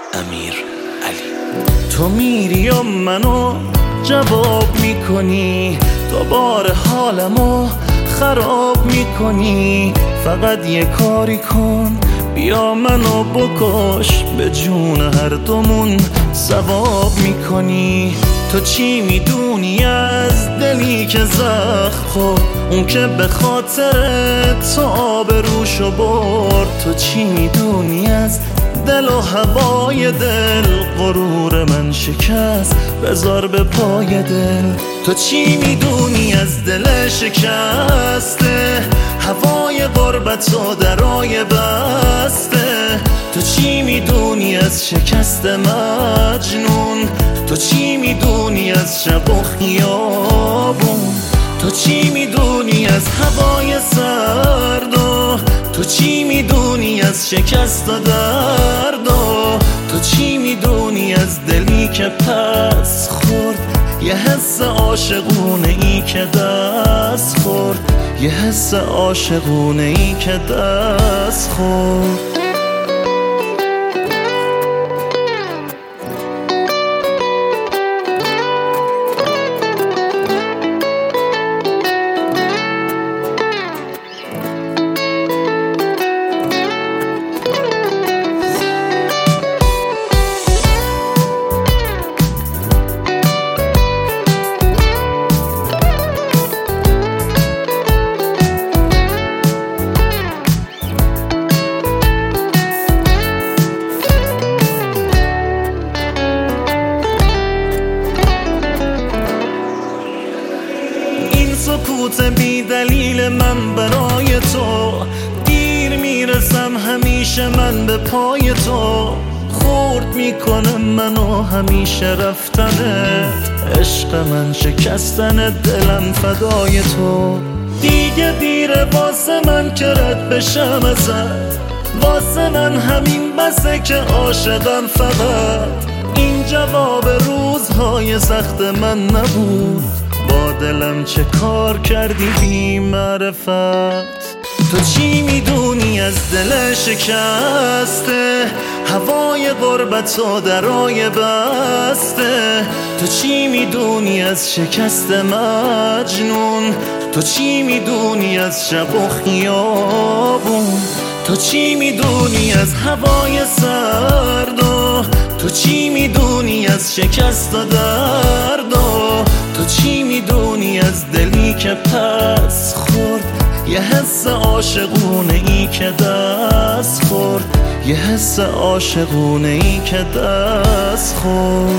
امیر علی. تو میری و منو جواب میکنی، دوباره حالمو خراب میکنی. فقط یه کاری کن، بیا منو بکش، به جون هر دومون ثواب میکنی. تو چی میدونی از دلی که زخم خورد، اون که به خاطر تو آبروشو برد؟ تو چی میدونی از دل و هوای دل، غرور من شکست بذار به پای دل. تو چی میدونی از دل شکسته، هوای غربت و درای بسته؟ تو چی میدونی از شکست مجنون؟ تو چی میدونی از شب و خیابون؟ تو چی میدونی از هوای سرد و تو چی میدونی از شکست و درد و تو چی میدونی از دلی که پس خورد؟ یه حس عاشقونه ای که دست خورد، یه حس عاشقونه ای که دست خورد. سکوت بی دلیل من برای تو، دیر میرسم همیشه من به پای تو. خورد میکنه منو همیشه رفتنه، عشق من شکستن دلم فدای تو. دیگه دیره واسه من که رد بشم ازت، واسه من همین بسه که عاشقم فقط. این جواب روزهای سخت من نبود، با دلم چه کار کردی بی معرفت؟ تو چی میدونی از دل شکسته، هوای غربت و درای بسته؟ تو چی میدونی از شکست مجنون؟ تو چی میدونی از شب و خیابون؟ تو چی میدونی از هوای سرد و تو چی میدونی از شکست و درد و تو چی میدونی از دلی که پس خورد؟ یه حس عاشقونه ای که دست خورد، یه حس عاشقونه ای که دست خورد.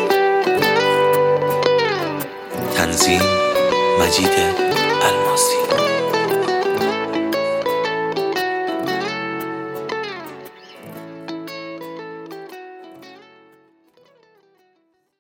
تنظیم مجید الماسی.